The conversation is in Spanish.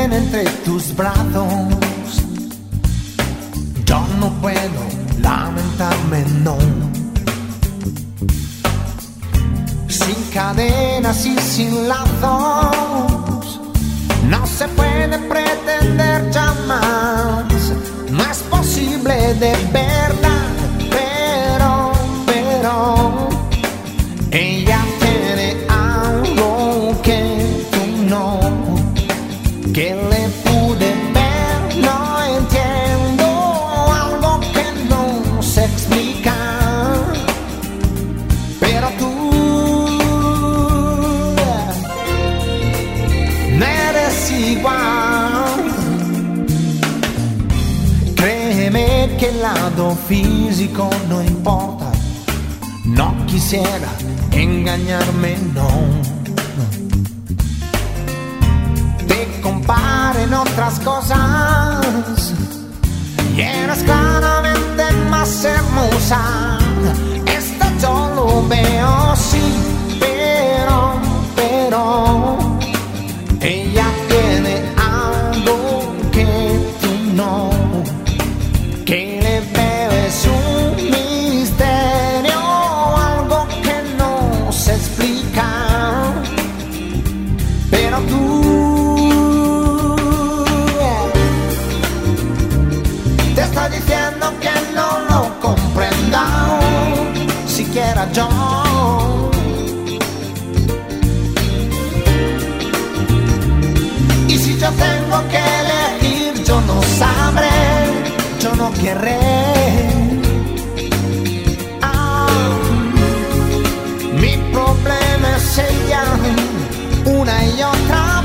bien entre tus brazos. Yo no puedo lamentarme, no. Sin cadenas y sin lazos no se puede pretender jamás. No es posible de verdad, pero ella tiene algo que tú no, que le pude ver, no entiendo, algo que no se explica, pero tú no eres igual. Créeme que el lado físico no importa, no quisiera engañarme, no. Te comparen otras cosas y eres claramente más hermosa. Esta yo lo veo, sí, pero ella tiene algo que tú no, que le veo es un misterio, algo que no se explica, pero tú te estoy diciendo que no lo comprenda, siquiera yo. Y si yo tengo que elegir, yo no sabré, yo no querré. Mi problema es ella una y otra